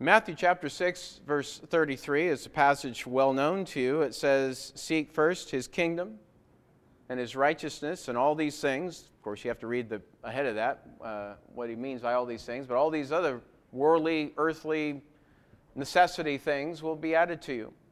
Matthew chapter 6, verse 33 is a passage well known to you. It says, "Seek first his kingdom and his righteousness and all these things." Of course, you have to read ahead of that, what he means by all these things. But all these other worldly, earthly, necessity things will be added to you.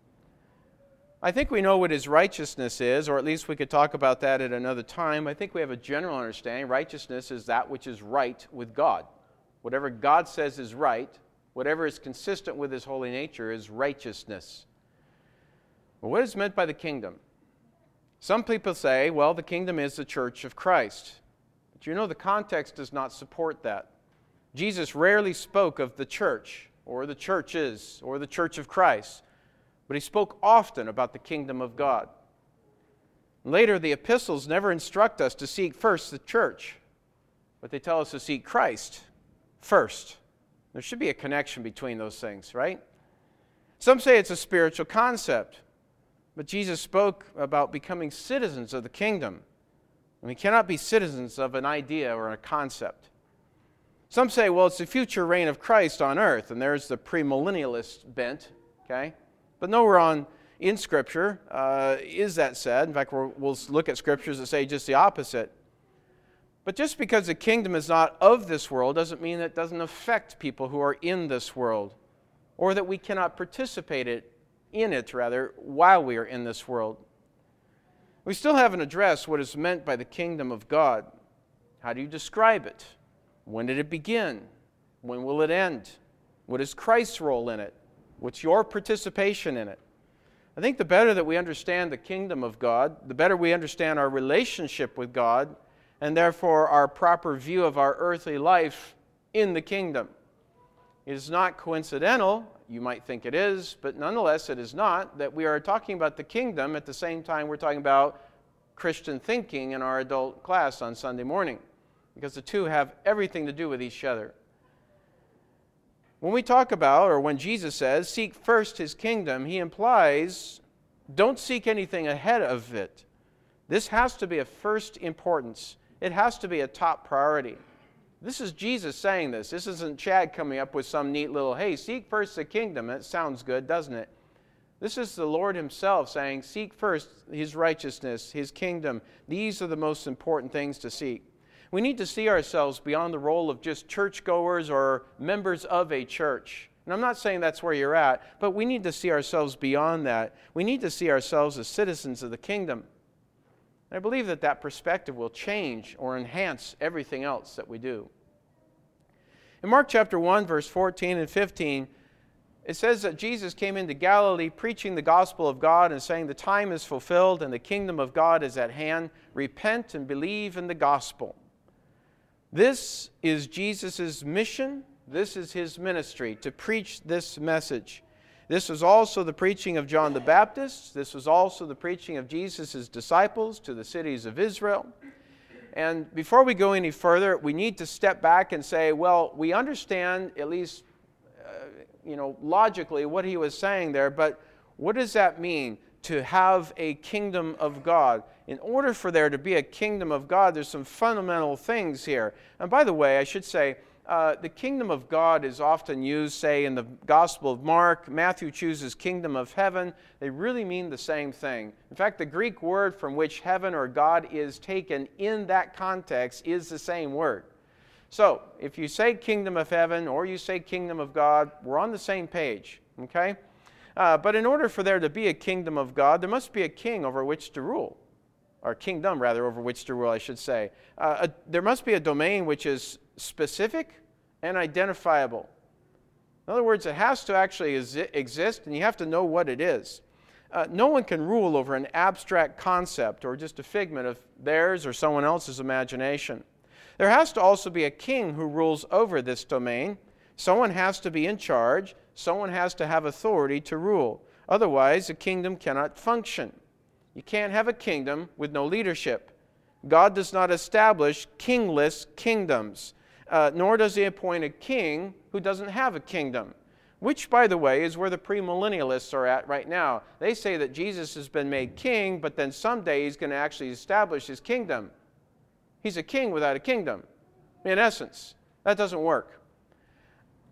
I think we know what his righteousness is, or at least we could talk about that at another time. I think we have a general understanding. Righteousness is that which is right with God. Whatever God says is right, whatever is consistent with his holy nature is righteousness. Well, what is meant by the kingdom? Some people say, well, the kingdom is the church of Christ. But you know the context does not support that. Jesus rarely spoke of the church, or the churches, or the church of Christ. But he spoke often about the kingdom of God. Later, the epistles never instruct us to seek first the church, but they tell us to seek Christ first. There should be a connection between those things, right? Some say it's a spiritual concept, but Jesus spoke about becoming citizens of the kingdom. And we cannot be citizens of an idea or a concept. Some say, well, it's the future reign of Christ on earth, and there's the premillennialist bent, okay? But nowhere in Scripture is that said. In fact, we'll look at Scriptures that say just the opposite. But just because the kingdom is not of this world doesn't mean it doesn't affect people who are in this world, or that we cannot participate in it, while we are in this world. We still haven't addressed what is meant by the kingdom of God. How do you describe it? When did it begin? When will it end? What is Christ's role in it? What's your participation in it? I think the better that we understand the kingdom of God, the better we understand our relationship with God, and therefore our proper view of our earthly life in the kingdom. It is not coincidental, you might think it is, but nonetheless it is not, that we are talking about the kingdom at the same time we're talking about Christian thinking in our adult class on Sunday morning, because the two have everything to do with each other. When we talk about, or when Jesus says, seek first his kingdom, he implies, don't seek anything ahead of it. This has to be of first importance. It has to be a top priority. This is Jesus saying this. This isn't Chad coming up with some neat little, hey, seek first the kingdom. It sounds good, doesn't it? This is the Lord himself saying, seek first his righteousness, his kingdom. These are the most important things to seek. We need to see ourselves beyond the role of just churchgoers or members of a church. And I'm not saying that's where you're at, but we need to see ourselves beyond that. We need to see ourselves as citizens of the kingdom. I believe that perspective will change or enhance everything else that we do. In Mark chapter 1, verse 14 and 15, it says that Jesus came into Galilee preaching the gospel of God and saying the time is fulfilled and the kingdom of God is at hand. Repent and believe in the gospel. This is Jesus' mission. This is his ministry, to preach this message. This was also the preaching of John the Baptist. This was also the preaching of Jesus' disciples to the cities of Israel. And before we go any further, we need to step back and say, well, we understand, at least logically, what he was saying there, but what does that mean to have a kingdom of God? In order for there to be a kingdom of God, there's some fundamental things here. And by the way, I should say, the kingdom of God is often used, say, in the Gospel of Mark. Matthew chooses kingdom of heaven. They really mean the same thing. In fact, the Greek word from which heaven or God is taken in that context is the same word. So, if you say kingdom of heaven or you say kingdom of God, we're on the same page, okay? But in order for there to be a kingdom of God, there must be a king over which to rule. Or kingdom, rather, over which to rule, I should say. There must be a domain which is specific and identifiable. In other words, it has to actually exist, and you have to know what it is. No one can rule over an abstract concept or just a figment of theirs or someone else's imagination. There has to also be a king who rules over this domain. Someone has to be in charge. Someone has to have authority to rule. Otherwise, a kingdom cannot function. You can't have a kingdom with no leadership. God does not establish kingless kingdoms. Nor does he appoint a king who doesn't have a kingdom, which, by the way, is where the premillennialists are at right now. They say that Jesus has been made king, but then someday he's going to actually establish his kingdom. He's a king without a kingdom, in essence. That doesn't work.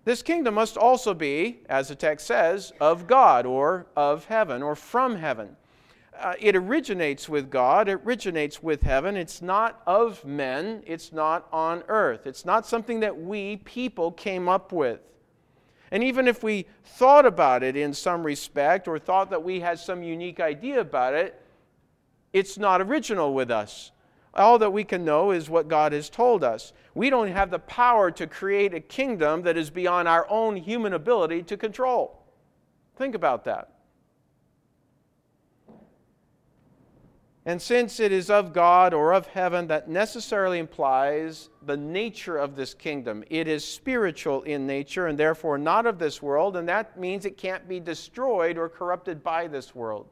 This kingdom must also be, as the text says, of God or of heaven or from heaven. It originates with God. It originates with heaven. It's not of men. It's not on earth. It's not something that we people came up with. And even if we thought about it in some respect or thought that we had some unique idea about it, it's not original with us. All that we can know is what God has told us. We don't have the power to create a kingdom that is beyond our own human ability to control. Think about that. And since it is of God or of heaven, that necessarily implies the nature of this kingdom. It is spiritual in nature and therefore not of this world, and that means it can't be destroyed or corrupted by this world.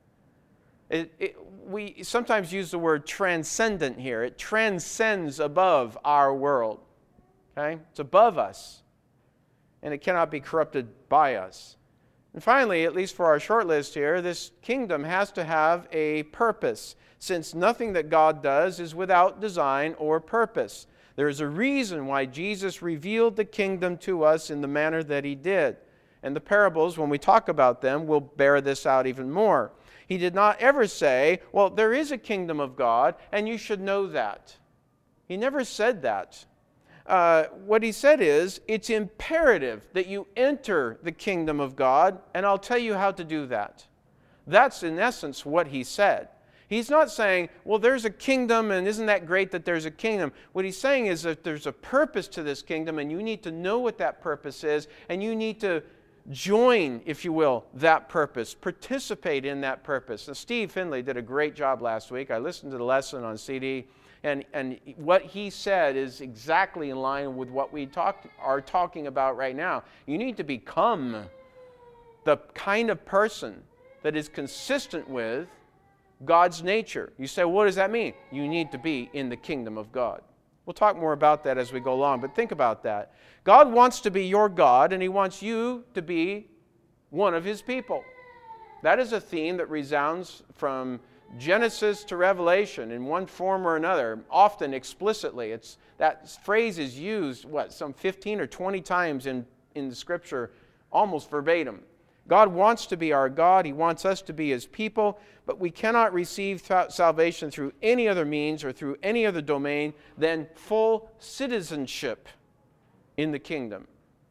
We sometimes use the word transcendent here. It transcends above our world. Okay? It's above us, and it cannot be corrupted by us. And finally, at least for our short list here, this kingdom has to have a purpose, since nothing that God does is without design or purpose. There is a reason why Jesus revealed the kingdom to us in the manner that He did. And the parables, when we talk about them, will bear this out even more. He did not ever say, well, there is a kingdom of God, and you should know that. He never said that. What He said is, it's imperative that you enter the kingdom of God, and I'll tell you how to do that. That's in essence what He said. He's not saying, well, there's a kingdom, and isn't that great that there's a kingdom? What He's saying is that there's a purpose to this kingdom, and you need to know what that purpose is, and you need to join, if you will, that purpose, participate in that purpose. And Steve Finley did a great job last week. I listened to the lesson on CD, and what he said is exactly in line with what we are talking about right now. You need to become the kind of person that is consistent with God's nature. You say, what does that mean? You need to be in the kingdom of God. We'll talk more about that as we go along, but think about that. God wants to be your God, and He wants you to be one of His people. That is a theme that resounds from Genesis to Revelation in one form or another, often explicitly. That phrase is used, some 15 or 20 times in the Scripture, almost verbatim. God wants to be our God. He wants us to be His people, but we cannot receive salvation through any other means or through any other domain than full citizenship in the kingdom.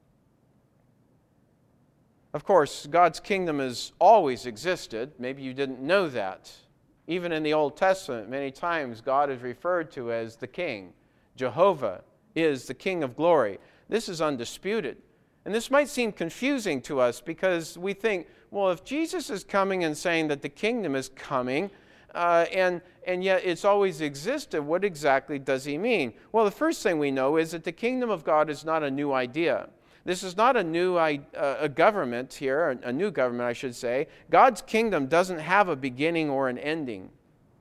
Of course, God's kingdom has always existed. Maybe you didn't know that. Even in the Old Testament, many times God is referred to as the King. Jehovah is the King of glory. This is undisputed. And this might seem confusing to us because we think, well, if Jesus is coming and saying that the kingdom is coming, and yet it's always existed, what exactly does He mean? Well, the first thing we know is that the kingdom of God is not a new idea. This is not a new a government here, a new government, I should say. God's kingdom doesn't have a beginning or an ending.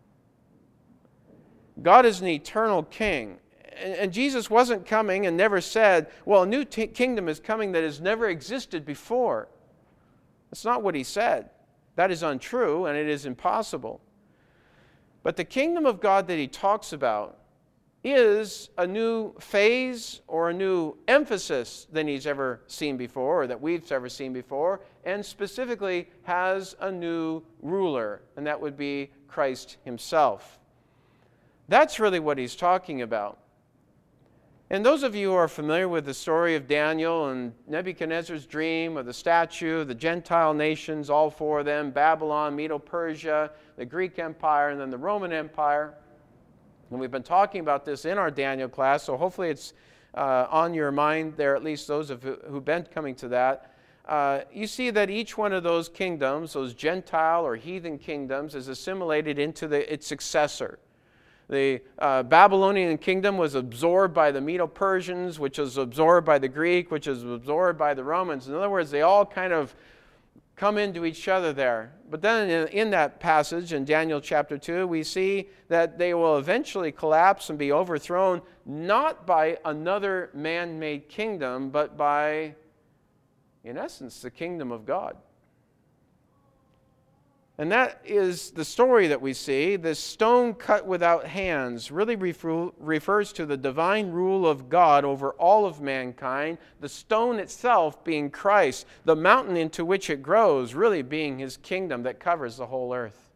God is an eternal king. And Jesus wasn't coming and never said, well, a new kingdom is coming that has never existed before. That's not what He said. That is untrue, and it is impossible. But the kingdom of God that He talks about is a new phase or a new emphasis than He's ever seen before or that we've ever seen before, and specifically has a new ruler, and that would be Christ Himself. That's really what He's talking about. And those of you who are familiar with the story of Daniel and Nebuchadnezzar's dream of the statue, the Gentile nations, all four of them, Babylon, Medo-Persia, the Greek Empire, and then the Roman Empire. And we've been talking about this in our Daniel class, so hopefully it's on your mind there, at least those of you who've been coming to that. You see that each one of those kingdoms, those Gentile or heathen kingdoms, is assimilated into its successor. The Babylonian kingdom was absorbed by the Medo-Persians, which was absorbed by the Greek, which was absorbed by the Romans. In other words, they all kind of come into each other there. But then in that passage in Daniel chapter 2, we see that they will eventually collapse and be overthrown, not by another man-made kingdom, but by, in essence, the kingdom of God. And that is the story that we see. This stone cut without hands really refers to the divine rule of God over all of mankind, the stone itself being Christ, the mountain into which it grows really being his kingdom that covers the whole earth.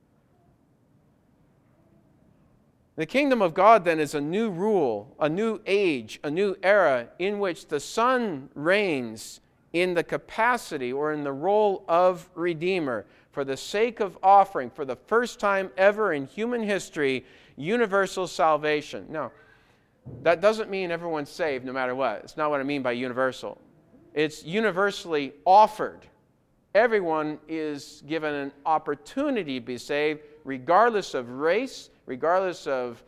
The kingdom of God then is a new rule, a new age, a new era in which the Son reigns in the capacity or in the role of Redeemer for the sake of offering, for the first time ever in human history, universal salvation. Now, that doesn't mean everyone's saved no matter what. It's not what I mean by universal. It's universally offered. Everyone is given an opportunity to be saved, regardless of race, regardless of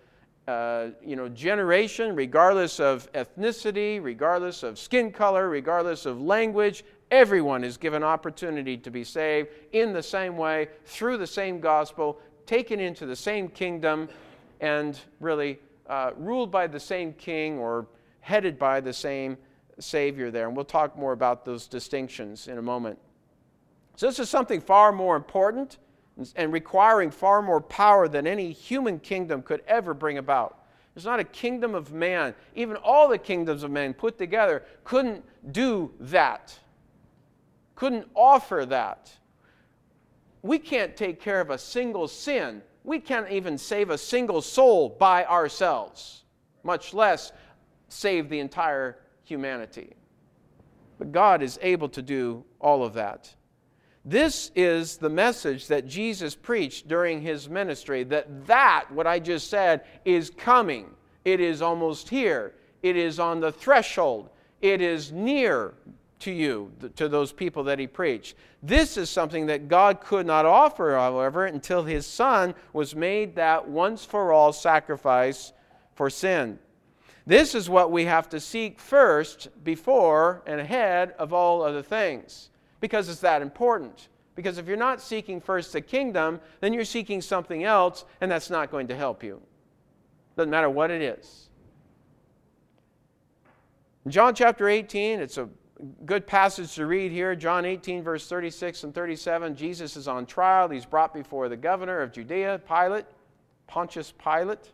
generation, regardless of ethnicity, regardless of skin color, regardless of language. Everyone is given opportunity to be saved in the same way, through the same gospel, taken into the same kingdom, and really ruled by the same king or headed by the same Savior there. And we'll talk more about those distinctions in a moment. So this is something far more important and requiring far more power than any human kingdom could ever bring about. It's not a kingdom of man. Even all the kingdoms of men put together couldn't do that, couldn't offer that. We can't take care of a single sin. We can't even save a single soul by ourselves, much less save the entire humanity. But God is able to do all of that. This is the message that Jesus preached during his ministry, that what I just said is coming. It is almost here. It is on the threshold. It is near to you, to those people that he preached. This is something that God could not offer, however, until his Son was made that once-for-all sacrifice for sin. This is what we have to seek first, before and ahead of all other things. Because it's that important. Because if you're not seeking first the kingdom, then you're seeking something else, and that's not going to help you. Doesn't matter what it is. In John chapter 18, it's a good passage to read here. John 18, verse 36 and 37. Jesus is on trial. He's brought before the governor of Judea, Pontius Pilate.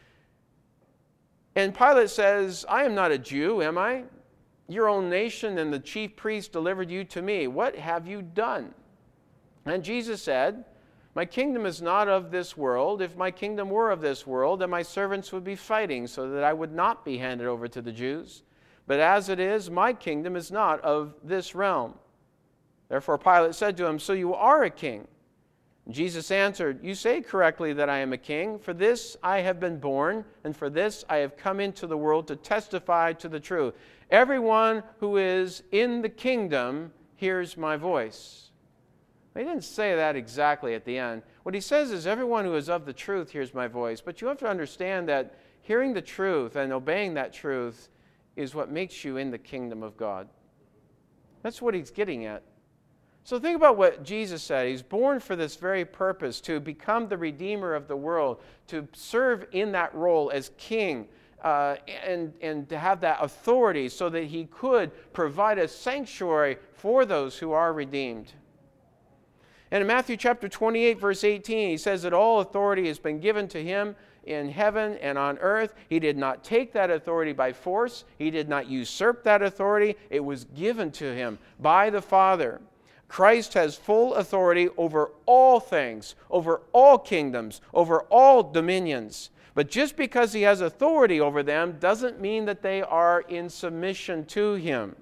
And Pilate says, I am not a Jew, am I? Your own nation and the chief priests delivered you to me. What have you done? And Jesus said, my kingdom is not of this world. If my kingdom were of this world, then my servants would be fighting so that I would not be handed over to the Jews. But as it is, my kingdom is not of this realm. Therefore Pilate said to him, so you are a king? Jesus answered, you say correctly that I am a king. For this I have been born, and for this I have come into the world to testify to the truth. Everyone who is in the kingdom hears my voice. He didn't say that exactly at the end. What he says is everyone who is of the truth hears my voice. But you have to understand that hearing the truth and obeying that truth is what makes you in the kingdom of God. That's what he's getting at. So think about what Jesus said. He's born for this very purpose, to become the Redeemer of the world, to serve in that role as king, and to have that authority so that he could provide a sanctuary for those who are redeemed. And in Matthew chapter 28, verse 18, he says that all authority has been given to him in heaven and on earth. He did not take that authority by force. He did not usurp that authority. It was given to him by the Father. Christ has full authority over all things, over all kingdoms, over all dominions. But just because he has authority over them doesn't mean that they are in submission to him.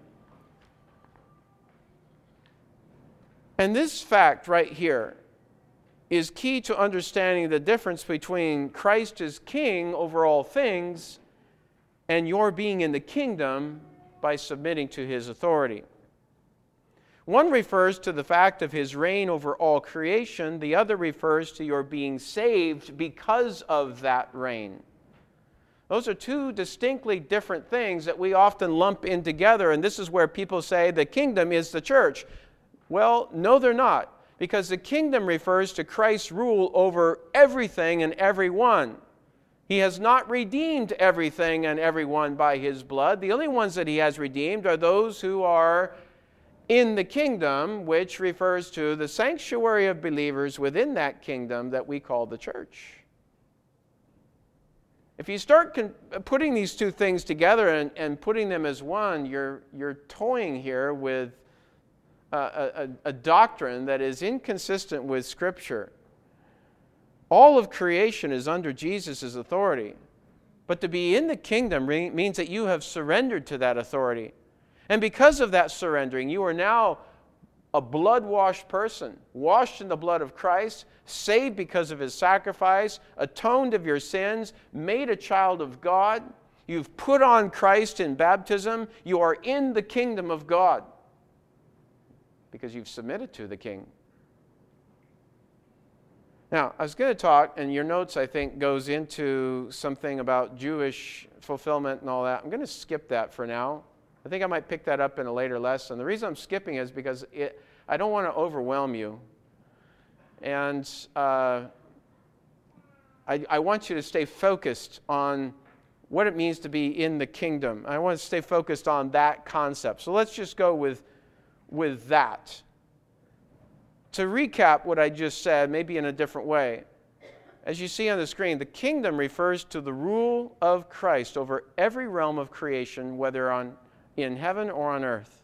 And this fact right here is key to understanding the difference between Christ as king over all things and your being in the kingdom by submitting to his authority. One refers to the fact of his reign over all creation. The other refers to your being saved because of that reign. Those are two distinctly different things that we often lump in together, and this is where people say the kingdom is the church. Well, no, they're not, because the kingdom refers to Christ's rule over everything and everyone. He has not redeemed everything and everyone by his blood. The only ones that he has redeemed are those who are in the kingdom, which refers to the sanctuary of believers within that kingdom that we call the church. If you start putting these two things together and putting them as one, you're toying here with a doctrine that is inconsistent with Scripture. All of creation is under Jesus' authority. But to be in the kingdom means that you have surrendered to that authority. And because of that surrendering, you are now a blood-washed person, washed in the blood of Christ, saved because of His sacrifice, atoned of your sins, made a child of God. You've put on Christ in baptism. You are in the kingdom of God because you've submitted to the King. Now, I was going to talk, and your notes, I think, goes into something about Jewish fulfillment and all that. I'm going to skip that for now. I think I might pick that up in a later lesson. The reason I'm skipping is because I don't want to overwhelm you. And I want you to stay focused on what it means to be in the kingdom. I want to stay focused on that concept. So let's just go with that. To recap what I just said, maybe in a different way, as you see on the screen, the kingdom refers to the rule of Christ over every realm of creation, whether in heaven or on earth.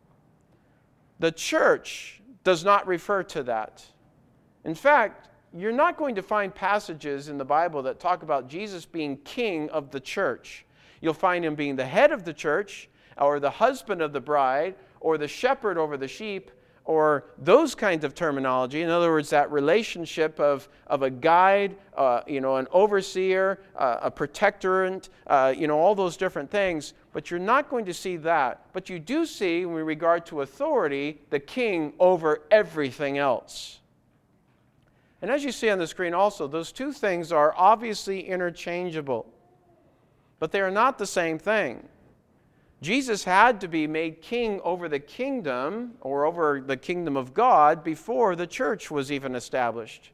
The church does not refer to that. In fact, you're not going to find passages in the Bible that talk about Jesus being king of the church. You'll find Him being the head of the church, or the husband of the bride, or the shepherd over the sheep, or those kinds of terminology. In other words, that relationship of a guide, an overseer, a protectorate, all those different things. But you're not going to see that. But you do see, in regard to authority, the king over everything else. And as you see on the screen also, those two things are obviously interchangeable. But they are not the same thing. Jesus had to be made king over the kingdom, or over the kingdom of God, before the church was even established.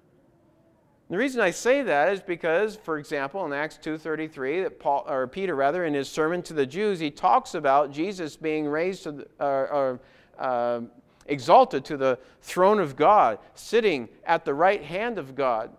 The reason I say that is because, for example, in Acts 2:33, that Peter, in his sermon to the Jews, he talks about Jesus being raised to exalted to the throne of God, sitting at the right hand of God.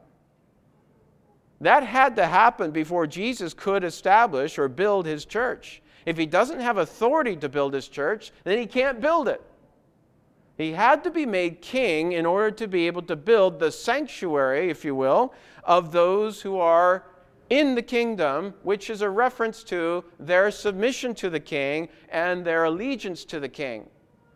That had to happen before Jesus could establish or build His church. If He doesn't have authority to build His church, then He can't build it. He had to be made king in order to be able to build the sanctuary, if you will, of those who are in the kingdom, which is a reference to their submission to the king and their allegiance to the king.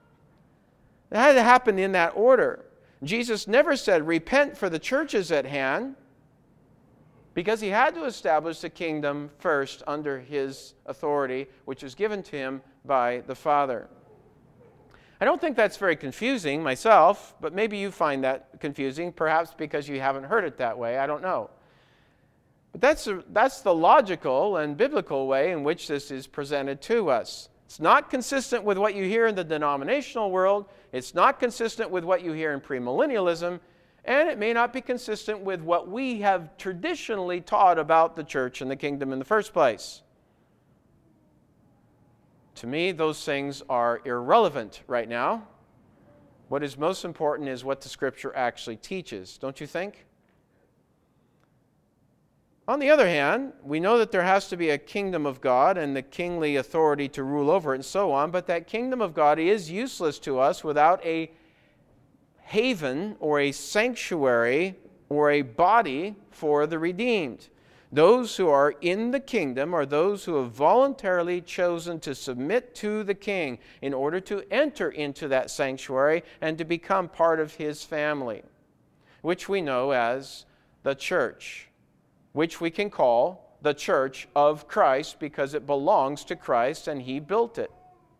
It had to happen in that order. Jesus never said, "Repent, for the church is at hand," because He had to establish the kingdom first under His authority, which is given to Him by the Father. I don't think that's very confusing myself, but maybe you find that confusing, perhaps because you haven't heard it that way. I don't know. But that's the logical and biblical way in which this is presented to us. It's not consistent with what you hear in the denominational world. It's not consistent with what you hear in premillennialism. And it may not be consistent with what we have traditionally taught about the church and the kingdom in the first place. To me, those things are irrelevant right now. What is most important is what the Scripture actually teaches, don't you think? On the other hand, we know that there has to be a kingdom of God and the kingly authority to rule over it and so on, but that kingdom of God is useless to us without a haven or a sanctuary or a body for the redeemed. Those who are in the kingdom are those who have voluntarily chosen to submit to the king in order to enter into that sanctuary and to become part of His family, which we know as the church, which we can call the church of Christ because it belongs to Christ and He built it.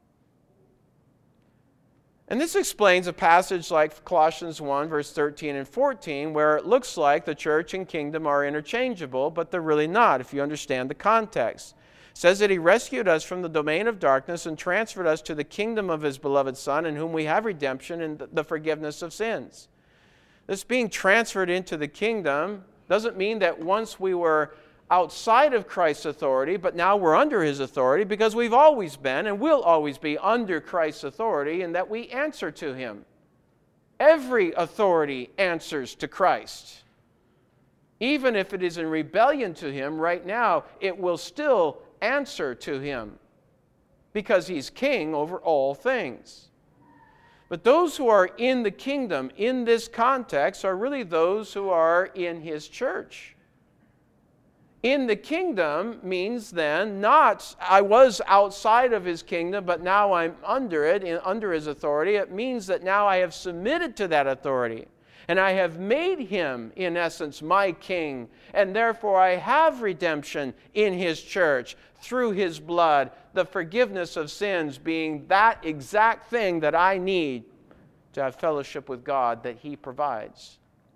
And this explains a passage like Colossians 1, verse 13 and 14, where it looks like the church and kingdom are interchangeable, but they're really not if you understand the context. It says that He rescued us from the domain of darkness and transferred us to the kingdom of His beloved Son, in whom we have redemption and the forgiveness of sins. This being transferred into the kingdom doesn't mean that once we were outside of Christ's authority, but now we're under his authority because we've always been and will always be under Christ's authority, and that we answer to him. Every authority answers to Christ. Even if it is in rebellion to him right now, it will still answer to him because he's king over all things. But those who are in the kingdom in this context are really those who are in his church. In the kingdom means then not I was outside of his kingdom, but now I'm under it, under his authority. It means that now I have submitted to that authority. And I have made him, in essence, my king. And therefore I have redemption in his church through his blood, the forgiveness of sins being that exact thing that I need to have fellowship with God that he provides.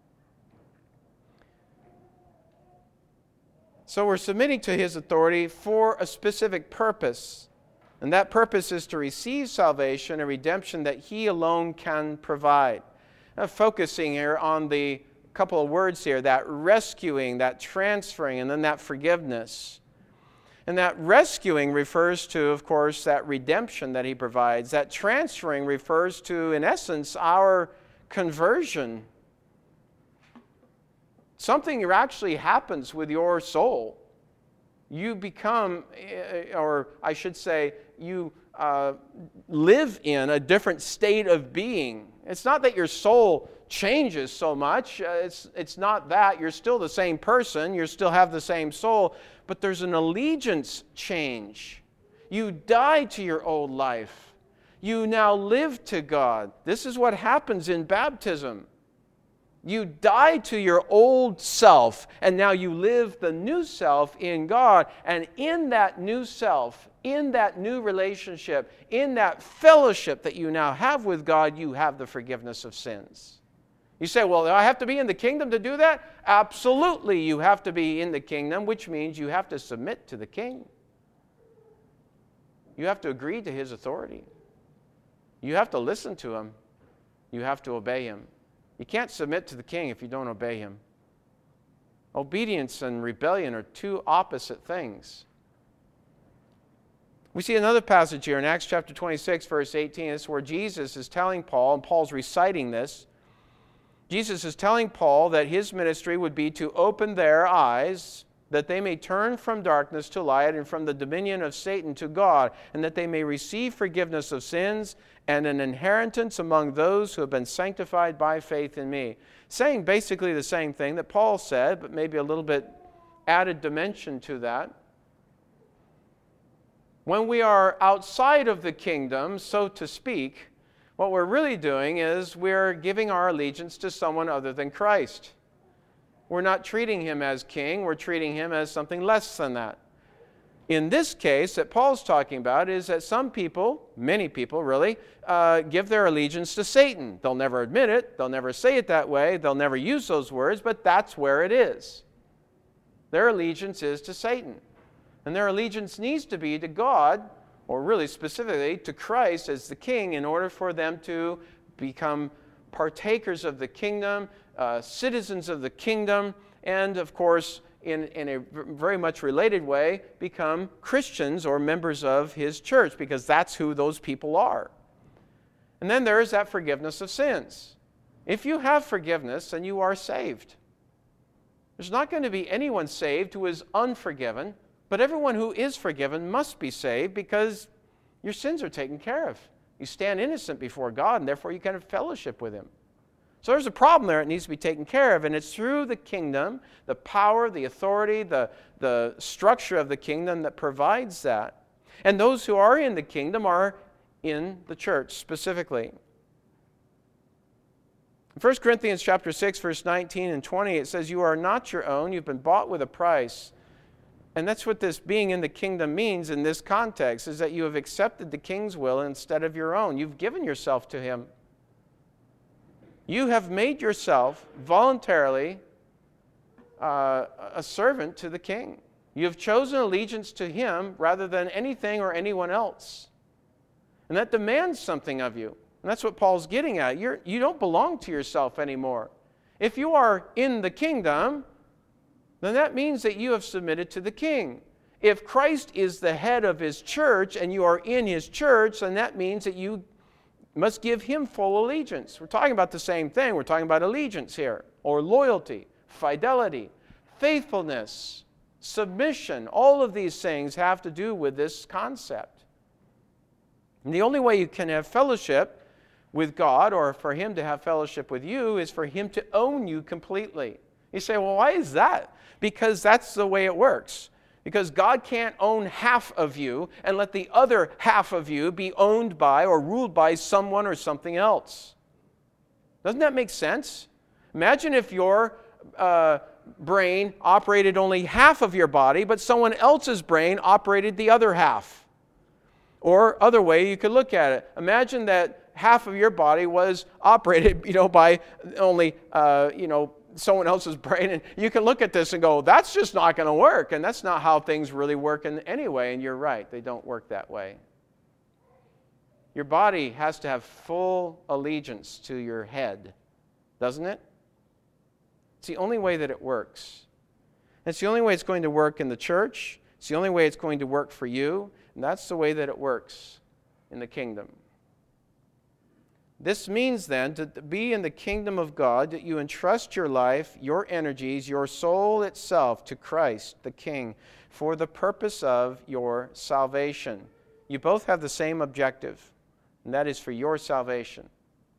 So we're submitting to his authority for a specific purpose. And that purpose is to receive salvation and redemption that he alone can provide. Now, focusing here on the couple of words here, that rescuing, that transferring, and then that forgiveness. And that rescuing refers to, of course, that redemption that he provides. That transferring refers to, in essence, our conversion. Something actually happens with your soul. You become, or I should say, you live in a different state of being. It's not that your soul changes so much. It's not that. You're still the same person. You still have the same soul. But there's an allegiance change. You die to your old life. You now live to God. This is what happens in baptism. You die to your old self, and now you live the new self in God. And in that new self, in that new relationship, in that fellowship that you now have with God, you have the forgiveness of sins. You say, well, do I have to be in the kingdom to do that? Absolutely, you have to be in the kingdom, which means you have to submit to the king. You have to agree to his authority. You have to listen to him. You have to obey him. You can't submit to the king if you don't obey him. Obedience and rebellion are two opposite things. We see another passage here in Acts chapter 26, verse 18. This is where Jesus is telling Paul, and Paul's reciting this. Jesus is telling Paul that his ministry would be to open their eyes, that they may turn from darkness to light and from the dominion of Satan to God, and that they may receive forgiveness of sins and an inheritance among those who have been sanctified by faith in me. Saying basically the same thing that Paul said, but maybe a little bit added dimension to that. When we are outside of the kingdom, so to speak, what we're really doing is we're giving our allegiance to someone other than Christ. We're not treating him as king, we're treating him as something less than that. In this case that Paul's talking about is that some people, many people really, give their allegiance to Satan. They'll never admit it, they'll never say it that way, they'll never use those words, but that's where it is. Their allegiance is to Satan. And their allegiance needs to be to God, or really specifically to Christ as the king, in order for them to become partakers of the kingdom, citizens of the kingdom, and of course, in a very much related way, become Christians or members of his church, because that's who those people are. And then there is that forgiveness of sins. If you have forgiveness, then you are saved. There's not going to be anyone saved who is unforgiven, but everyone who is forgiven must be saved because your sins are taken care of. You stand innocent before God, and therefore you can have fellowship with him. So there's a problem there that needs to be taken care of, and it's through the kingdom, the power, the authority, the structure of the kingdom that provides that. And those who are in the kingdom are in the church specifically. In 1 Corinthians chapter 6, verse 19 and 20, it says, "You are not your own, you've been bought with a price." And that's what this being in the kingdom means in this context, is that you have accepted the king's will instead of your own. You've given yourself to him. You have made yourself voluntarily a servant to the king. You have chosen allegiance to him rather than anything or anyone else. And that demands something of you. And that's what Paul's getting at. You don't belong to yourself anymore. If you are in the kingdom, then that means that you have submitted to the king. If Christ is the head of his church and you are in his church, then that means that you must give him full allegiance. We're talking about the same thing. We're talking about allegiance here, or loyalty, fidelity, faithfulness, submission. All of these things have to do with this concept. And the only way you can have fellowship with God, or for him to have fellowship with you, is for him to own you completely. You say, well, why is that? Because that's the way it works. Because God can't own half of you and let the other half of you be owned by or ruled by someone or something else. Doesn't that make sense? Imagine if your brain operated only half of your body, but someone else's brain operated the other half. Or other way you could look at it. Imagine that half of your body was operated, by only, someone else's brain, and you can look at this and go, that's just not going to work, and that's not how things really work in any way, and you're right, they don't work that way. Your body has to have full allegiance to your head, doesn't it? It's the only way that it works. It's the only way it's going to work in the church. It's the only way it's going to work for you, and that's the way that it works in the kingdom. This means then to be in the kingdom of God, that you entrust your life, your energies, your soul itself to Christ, the King, for the purpose of your salvation. You both have the same objective, and that is for your salvation.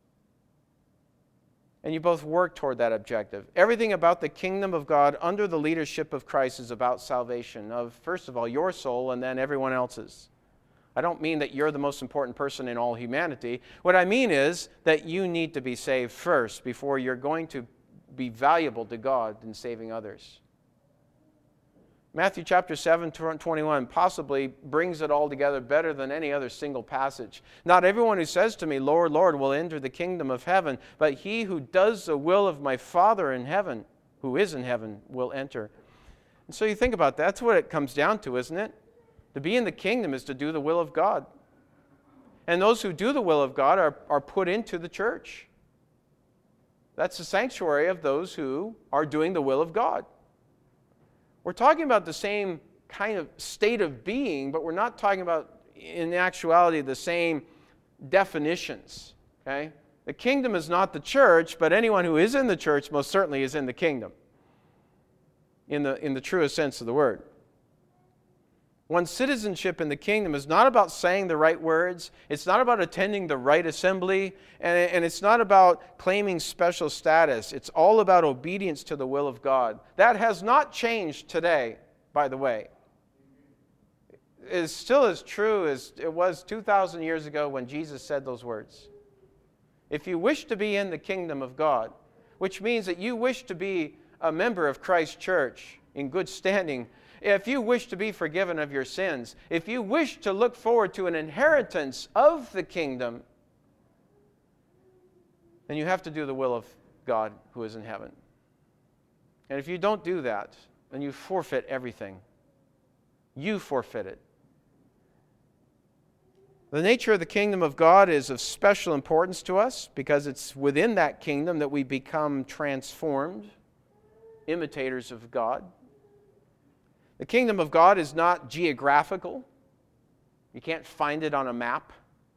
And you both work toward that objective. Everything about the kingdom of God under the leadership of Christ is about salvation of, first of all, your soul and then everyone else's. I don't mean that you're the most important person in all humanity. What I mean is that you need to be saved first before you're going to be valuable to God in saving others. Matthew chapter 7, 21 possibly brings it all together better than any other single passage. Not everyone who says to me, Lord, Lord, will enter the kingdom of heaven, but he who does the will of my Father in heaven, who is in heaven, will enter. And so you think about that. That's what it comes down to, isn't it? To be in the kingdom is to do the will of God. And those who do the will of God are put into the church. That's the sanctuary of those who are doing the will of God. We're talking about the same kind of state of being, but we're not talking about, in actuality, the same definitions. Okay? The kingdom is not the church, but anyone who is in the church most certainly is in the kingdom, in the truest sense of the word. One's citizenship in the kingdom is not about saying the right words. It's not about attending the right assembly. And it's not about claiming special status. It's all about obedience to the will of God. That has not changed today, by the way. It is still as true as it was 2,000 years ago when Jesus said those words. If you wish to be in the kingdom of God, which means that you wish to be a member of Christ's church in good standing, if you wish to be forgiven of your sins, if you wish to look forward to an inheritance of the kingdom, then you have to do the will of God who is in heaven. And if you don't do that, then you forfeit everything. You forfeit it. The nature of the kingdom of God is of special importance to us because it's within that kingdom that we become transformed, imitators of God. The kingdom of God is not geographical. You can't find it on a map.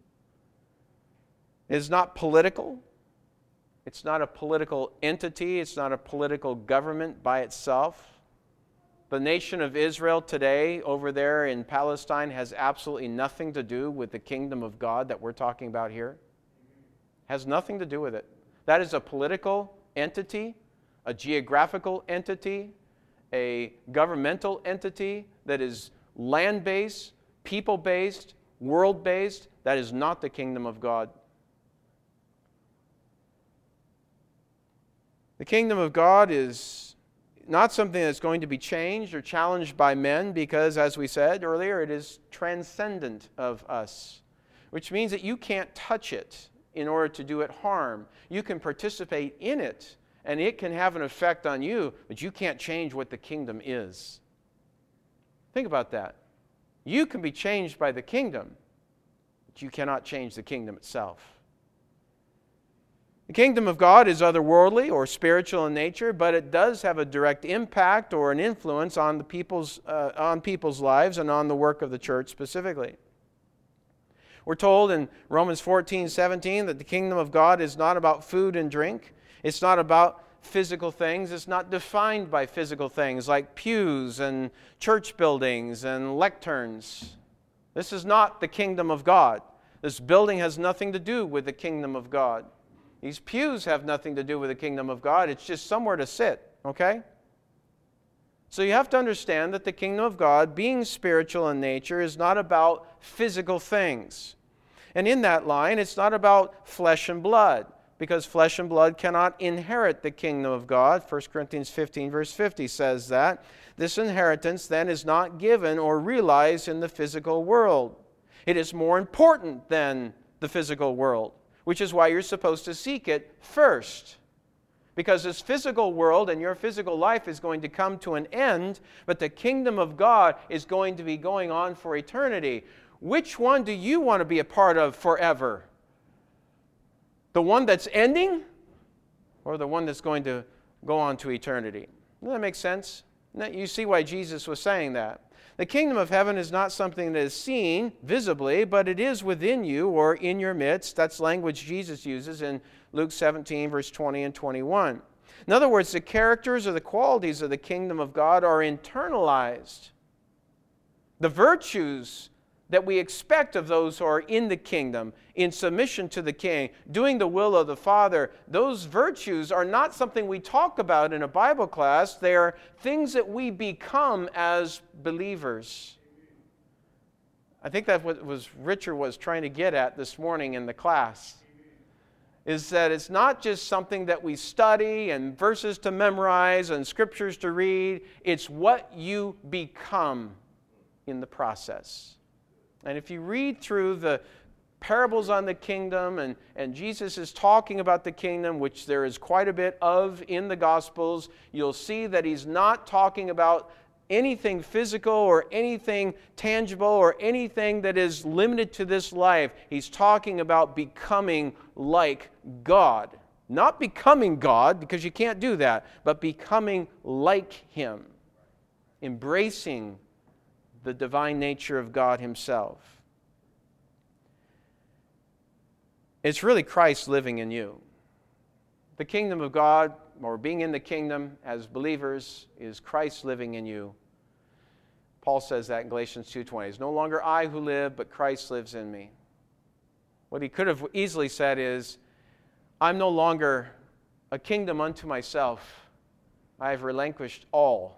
It is not political. It's not a political entity. It's not a political government by itself. The nation of Israel today over there in Palestine has absolutely nothing to do with the kingdom of God that we're talking about here. It has nothing to do with it. That is a political entity, a geographical entity, a governmental entity that is land-based, people-based, world-based. That is not the kingdom of God. The kingdom of God is not something that's going to be changed or challenged by men because, as we said earlier, it is transcendent of us, which means that you can't touch it in order to do it harm. You can participate in it, and it can have an effect on you, but you can't change what the kingdom is. Think about that. You can be changed by the kingdom, but you cannot change the kingdom itself. The kingdom of God is otherworldly or spiritual in nature, but it does have a direct impact or an influence on the people's lives and on the work of the church specifically. We're told in Romans 14:17 that the kingdom of God is not about food and drink. It's not about physical things. It's not defined by physical things like pews and church buildings and lecterns. This is not the kingdom of God. This building has nothing to do with the kingdom of God. These pews have nothing to do with the kingdom of God. It's just somewhere to sit, okay? So you have to understand that the kingdom of God, being spiritual in nature, is not about physical things. And in that line, it's not about flesh and blood, because flesh and blood cannot inherit the kingdom of God. 1 Corinthians 15, verse 50 says that. This inheritance then is not given or realized in the physical world. It is more important than the physical world, which is why you're supposed to seek it first. Because this physical world and your physical life is going to come to an end, but the kingdom of God is going to be going on for eternity. Which one do you want to be a part of forever? The one that's ending, or the one that's going to go on to eternity? Does that make sense? You see why Jesus was saying that. The kingdom of heaven is not something that is seen visibly, but it is within you or in your midst. That's language Jesus uses in Luke 17, verse 20 and 21. In other words, the characters or the qualities of the kingdom of God are internalized. The virtues that we expect of those who are in the kingdom, in submission to the king, doing the will of the Father, those virtues are not something we talk about in a Bible class. They are things that we become as believers. I think that's what Richard was trying to get at this morning in the class, is that it's not just something that we study and verses to memorize and scriptures to read. It's what you become in the process. And if you read through the parables on the kingdom, and Jesus is talking about the kingdom, which there is quite a bit of in the Gospels, you'll see that he's not talking about anything physical or anything tangible or anything that is limited to this life. He's talking about becoming like God. Not becoming God, because you can't do that, but becoming like Him. Embracing the divine nature of God Himself. It's really Christ living in you. The kingdom of God, or being in the kingdom as believers, is Christ living in you. Paul says that in Galatians 2:20. It's no longer I who live, but Christ lives in me. What he could have easily said is, I'm no longer a kingdom unto myself. I have relinquished all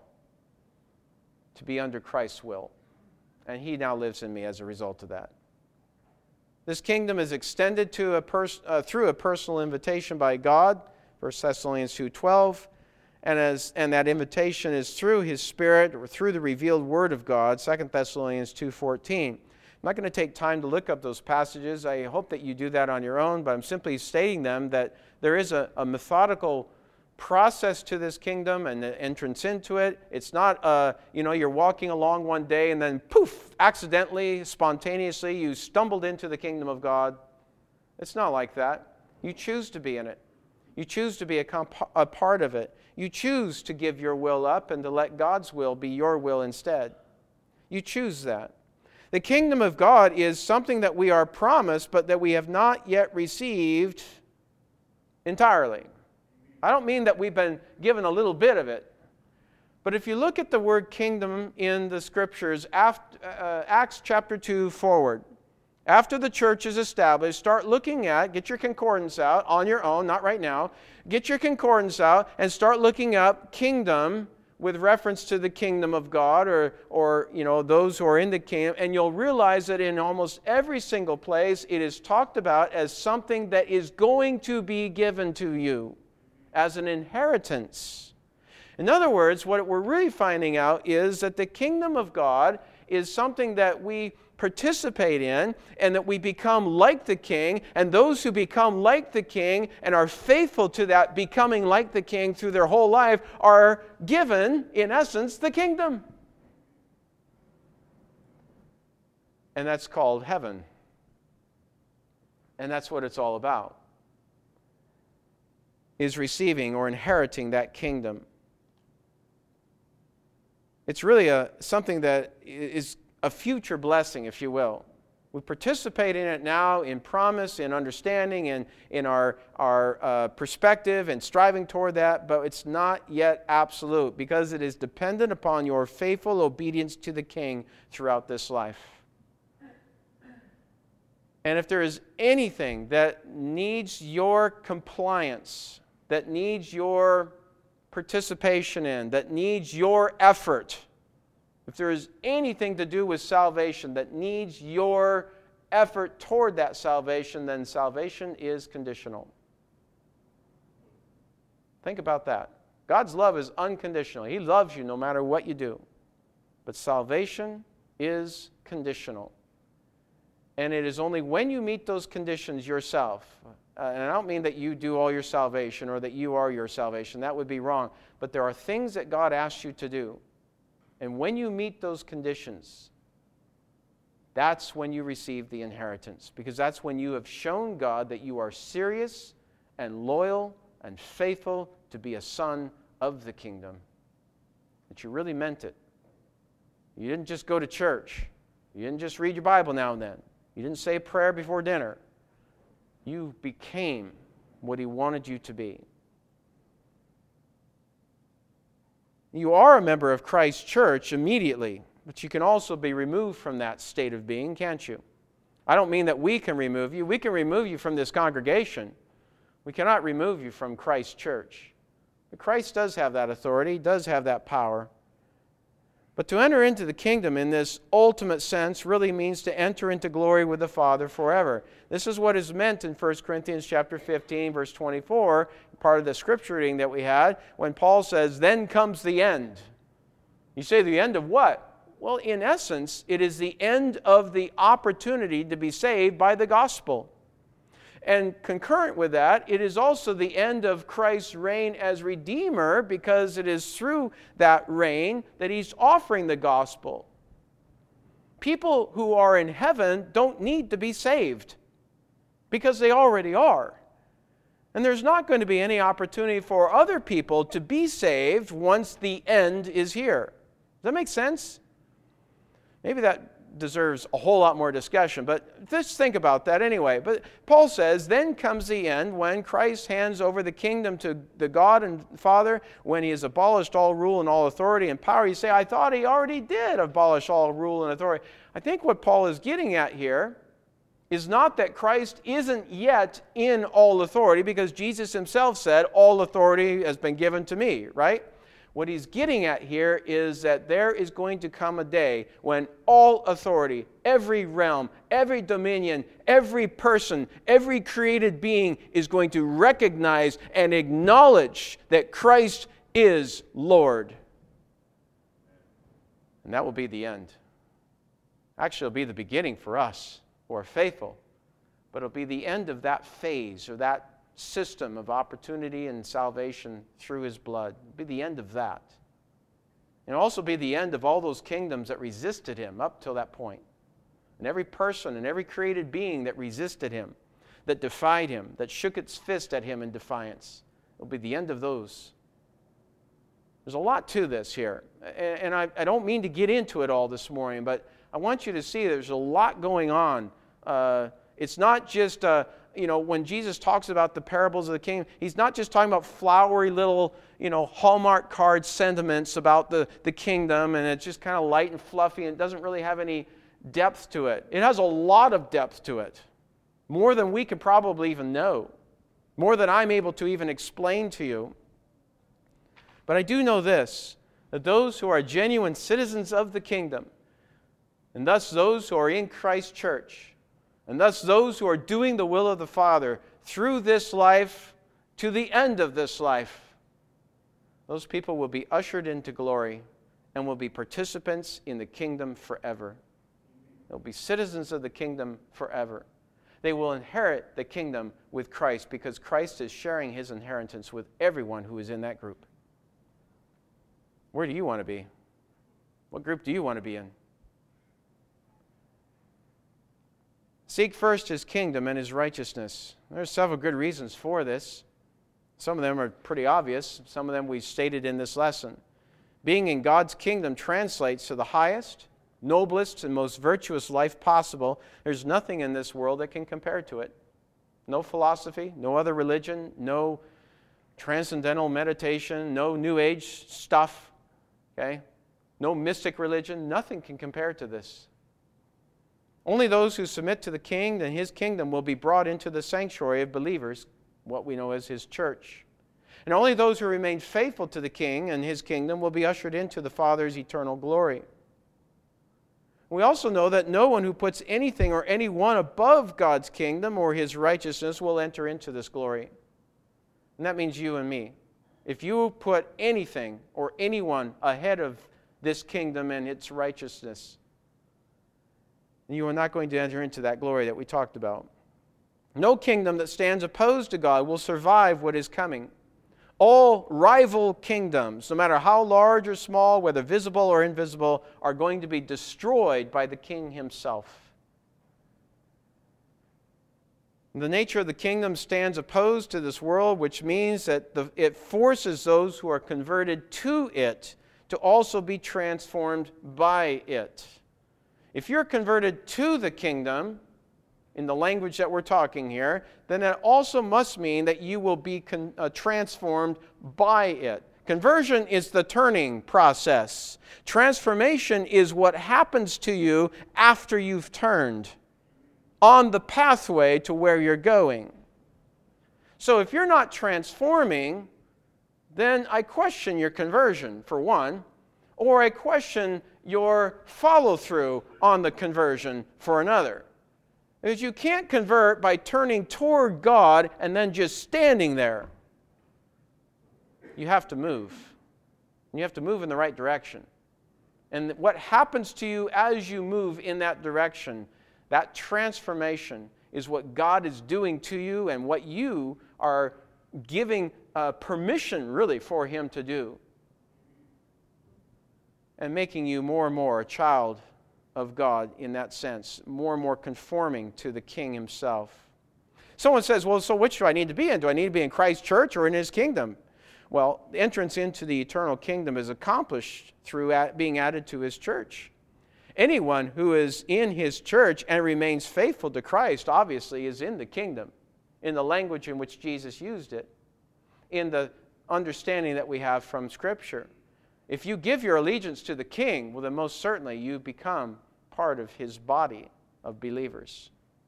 to be under Christ's will. And He now lives in me as a result of that. This kingdom is extended to through a personal invitation by God, 1 Thessalonians 2:12, and that invitation is through His Spirit or through the revealed Word of God, 2 Thessalonians 2:14. I'm not going to take time to look up those passages. I hope that you do that on your own, but I'm simply stating them that there is a methodical process to this kingdom and the entrance into it. It's not, you're walking along one day and then poof, accidentally, spontaneously, you stumbled into the kingdom of God. It's not like that. You choose to be in it. You choose to be a part of it. You choose to give your will up and to let God's will be your will instead. You choose that. The kingdom of God is something that we are promised, but that we have not yet received entirely. I don't mean that we've been given a little bit of it. But if you look at the word kingdom in the Scriptures, Acts chapter 2 forward, after the church is established, start looking at, get your concordance out on your own, not right now, get your concordance out and start looking up kingdom with reference to the kingdom of God or those who are in the kingdom, and you'll realize that in almost every single place it is talked about as something that is going to be given to you as an inheritance. In other words, what we're really finding out is that the kingdom of God is something that we participate in and that we become like the king, and those who become like the king and are faithful to that becoming like the king through their whole life are given, in essence, the kingdom. And that's called heaven. And that's what it's all about. is receiving or inheriting that kingdom. It's really something that is a future blessing, if you will. We participate in it now in promise, in understanding, and in our perspective and striving toward that, but it's not yet absolute because it is dependent upon your faithful obedience to the King throughout this life. And if there is anything that needs your compliance, that needs your participation in, that needs your effort, if there is anything to do with salvation that needs your effort toward that salvation, then salvation is conditional. Think about that. God's love is unconditional. He loves you no matter what you do. But salvation is conditional. And it is only when you meet those conditions yourself, and I don't mean that you do all your salvation or that you are your salvation. That would be wrong. But there are things that God asks you to do. And when you meet those conditions, that's when you receive the inheritance. Because that's when you have shown God that you are serious and loyal and faithful to be a son of the kingdom. That you really meant it. You didn't just go to church. You didn't just read your Bible now and then. You didn't say a prayer before dinner. You became what He wanted you to be. You are a member of Christ's church immediately, but you can also be removed from that state of being, can't you? I don't mean that we can remove you. We can remove you from this congregation. We cannot remove you from Christ's church. But Christ does have that authority, does have that power. But to enter into the kingdom in this ultimate sense really means to enter into glory with the Father forever. This is what is meant in 1 Corinthians chapter 15, verse 24, part of the scripture reading that we had, when Paul says, "Then comes the end." You say, the end of what? Well, in essence, it is the end of the opportunity to be saved by the gospel. And concurrent with that, it is also the end of Christ's reign as Redeemer, because it is through that reign that He's offering the gospel. People who are in heaven don't need to be saved, because they already are. And there's not going to be any opportunity for other people to be saved once the end is here. Does that make sense? Maybe that deserves a whole lot more discussion, but just think about that anyway. But Paul says, then comes the end when Christ hands over the kingdom to the God and Father, when He has abolished all rule and all authority and power. You say, I thought He already did abolish all rule and authority. I think what Paul is getting at here is not that Christ isn't yet in all authority, because Jesus Himself said, all authority has been given to me, right? What he's getting at here is that there is going to come a day when all authority, every realm, every dominion, every person, every created being is going to recognize and acknowledge that Christ is Lord. And that will be the end. Actually, it'll be the beginning for us who are faithful, but it'll be the end of that phase or that system of opportunity and salvation through His blood. It'll be the end of that. And it'll also be the end of all those kingdoms that resisted Him up till that point. And every person and every created being that resisted Him, that defied Him, that shook its fist at Him in defiance. It'll be the end of those. There's a lot to this here. And I don't mean to get into it all this morning, but I want you to see there's a lot going on. It's not just when Jesus talks about the parables of the kingdom, He's not just talking about flowery little, Hallmark card sentiments about the kingdom, and it's just kind of light and fluffy and it doesn't really have any depth to it. It has a lot of depth to it, more than we can probably even know, more than I'm able to even explain to you. But I do know this, that those who are genuine citizens of the kingdom, and thus those who are in Christ's church, and thus those who are doing the will of the Father through this life to the end of this life, those people will be ushered into glory and will be participants in the kingdom forever. They'll be citizens of the kingdom forever. They will inherit the kingdom with Christ, because Christ is sharing His inheritance with everyone who is in that group. Where do you want to be? What group do you want to be in? Seek first His kingdom and His righteousness. There are several good reasons for this. Some of them are pretty obvious. Some of them we stated in this lesson. Being in God's kingdom translates to the highest, noblest, and most virtuous life possible. There's nothing in this world that can compare to it. No philosophy, no other religion, no transcendental meditation, no New Age stuff, okay? No mystic religion. Nothing can compare to this. Only those who submit to the King and His kingdom will be brought into the sanctuary of believers, what we know as His church. And only those who remain faithful to the King and His kingdom will be ushered into the Father's eternal glory. We also know that no one who puts anything or anyone above God's kingdom or His righteousness will enter into this glory. And that means you and me. If you put anything or anyone ahead of this kingdom and its righteousness, you are not going to enter into that glory that we talked about. No kingdom that stands opposed to God will survive what is coming. All rival kingdoms, no matter how large or small, whether visible or invisible, are going to be destroyed by the King Himself. The nature of the kingdom stands opposed to this world, which means that it forces those who are converted to it to also be transformed by it. If you're converted to the kingdom, in the language that we're talking here, then that also must mean that you will be transformed by it. Conversion is the turning process. Transformation is what happens to you after you've turned on the pathway to where you're going. So if you're not transforming, then I question your conversion, for one, or I question your follow-through on the conversion for another. Because you can't convert by turning toward God and then just standing there. You have to move. And you have to move in the right direction. And what happens to you as you move in that direction, that transformation, is what God is doing to you and what you are giving permission, really, for Him to do. And making you more and more a child of God in that sense, more and more conforming to the King Himself. Someone says, well, so which do I need to be in? Do I need to be in Christ's church or in His kingdom? Well, the entrance into the eternal kingdom is accomplished through being added to His church. Anyone who is in His church and remains faithful to Christ, obviously, is in the kingdom, in the language in which Jesus used it, in the understanding that we have from Scripture. If you give your allegiance to the King, well, then most certainly you become part of His body of believers.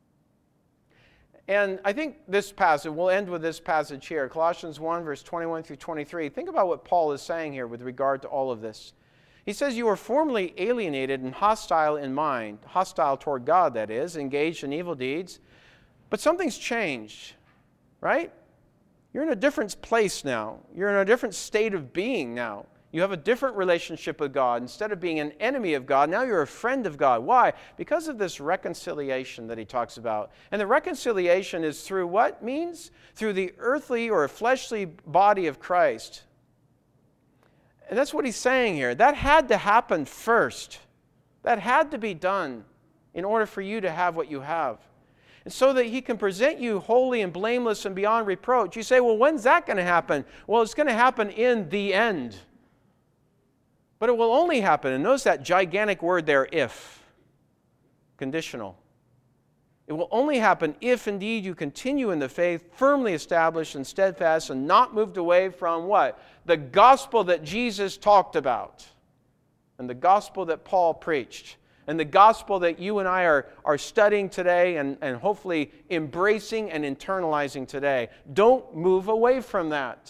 And I think this passage, we'll end with this passage here, Colossians 1, verse 21 through 23. Think about what Paul is saying here with regard to all of this. He says, you were formerly alienated and hostile in mind, hostile toward God, that is, engaged in evil deeds. But something's changed, right? You're in a different place now. You're in a different state of being now. You have a different relationship with God. Instead of being an enemy of God, now you're a friend of God. Why? Because of this reconciliation that he talks about. And the reconciliation is through what means? Through the earthly or fleshly body of Christ. And that's what he's saying here. That had to happen first. That had to be done in order for you to have what you have. And so that he can present you holy and blameless and beyond reproach. You say, well, when's that going to happen? Well, it's going to happen in the end. But it will only happen, and notice that gigantic word there, if. Conditional. It will only happen if indeed you continue in the faith, firmly established and steadfast, and not moved away from what? The gospel that Jesus talked about, and the gospel that Paul preached, and the gospel that you and I are studying today and hopefully embracing and internalizing today. Don't move away from that.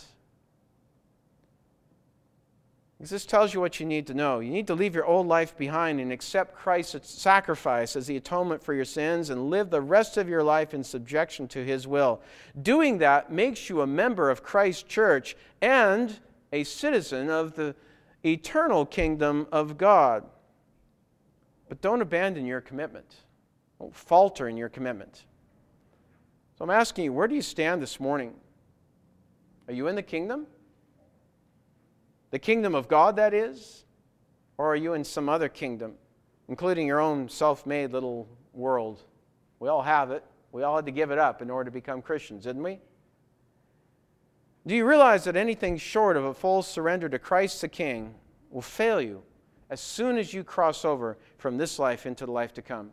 Because this tells you what you need to know. You need to leave your old life behind and accept Christ's sacrifice as the atonement for your sins and live the rest of your life in subjection to His will. Doing that makes you a member of Christ's church and a citizen of the eternal kingdom of God. But don't abandon your commitment. Don't falter in your commitment. So I'm asking you, where do you stand this morning? Are you in the kingdom? The kingdom of God, that is? Or are you in some other kingdom, including your own self-made little world? We all have it. We all had to give it up in order to become Christians, didn't we? Do you realize that anything short of a full surrender to Christ the King will fail you as soon as you cross over from this life into the life to come?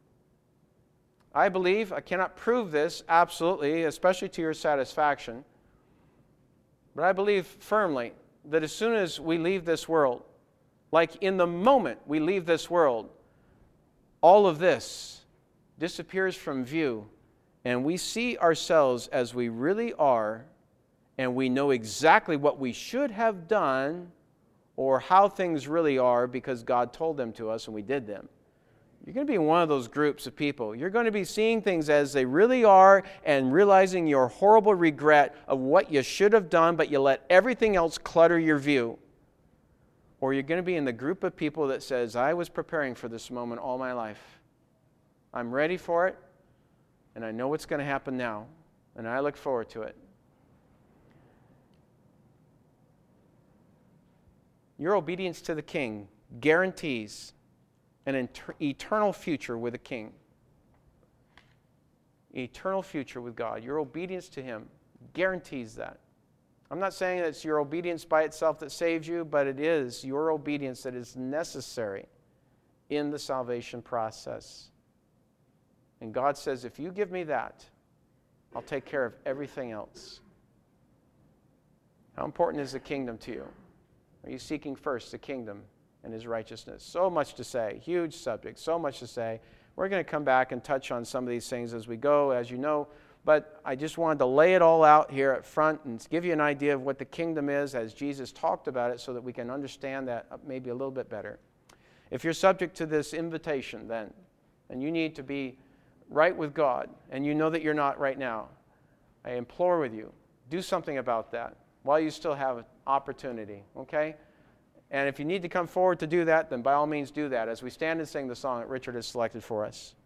I believe, I cannot prove this absolutely, especially to your satisfaction, but I believe firmly that as soon as we leave this world, like in the moment we leave this world, all of this disappears from view, and we see ourselves as we really are, and we know exactly what we should have done or how things really are because God told them to us and we did them. You're going to be in one of those groups of people. You're going to be seeing things as they really are and realizing your horrible regret of what you should have done, but you let everything else clutter your view. Or you're going to be in the group of people that says, I was preparing for this moment all my life. I'm ready for it, and I know what's going to happen now, and I look forward to it. Your obedience to the King guarantees an eternal future with the King. Eternal future with God. Your obedience to Him guarantees that. I'm not saying that it's your obedience by itself that saves you, but it is your obedience that is necessary in the salvation process. And God says, if you give me that, I'll take care of everything else. How important is the kingdom to you? Are you seeking first the kingdom and His righteousness? So much to say. Huge subject. So much to say. We're going to come back and touch on some of these things as we go, as you know. But I just wanted to lay it all out here at front and give you an idea of what the kingdom is as Jesus talked about it so that we can understand that maybe a little bit better. If you're subject to this invitation then, and you need to be right with God, and you know that you're not right now, I implore with you, do something about that while you still have an opportunity, okay? And if you need to come forward to do that, then by all means do that as we stand and sing the song that Richard has selected for us.